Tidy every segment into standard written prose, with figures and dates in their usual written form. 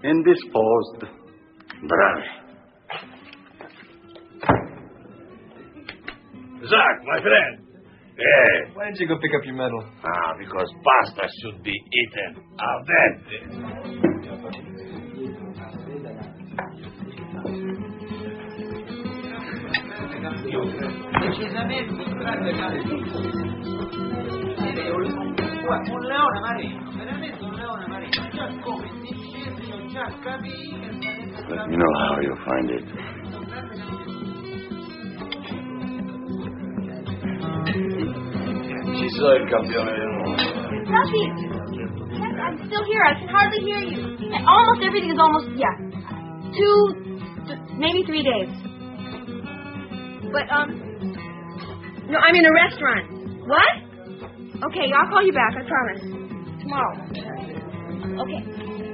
indisposed. Bravo. Zach, my friend. Hey. Why didn't you go pick up your medal? Because pasta should be eaten al dente. Un leone marino, veramente un leone marino. Già come discepio, già capì che Let me know how you find it. Ci sono il campione del mondo. Ralphie! Yes, I'm still here. I can hardly hear you. Almost everything is almost, maybe 3 days. But, no, I'm in a restaurant. What? Okay, I'll call you back, I promise. Tomorrow. Okay.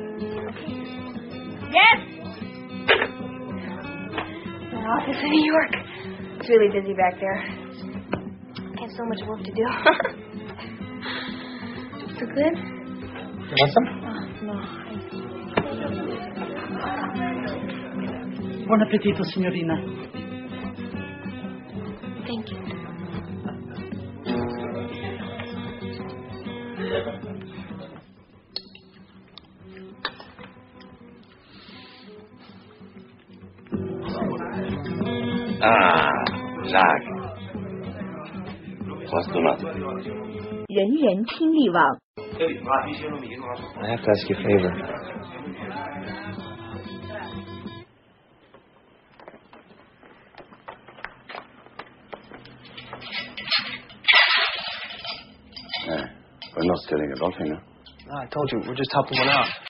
Yes! My office in New York. It's really busy back there. I have so much work to do. So good? You want some? No. Buon appetito, signorina. Thank you. Zach. Fortunato. 人人听力网。 I have to ask you a favor. We're not stealing a dolphin, huh? No, I told you, we're just helping one out.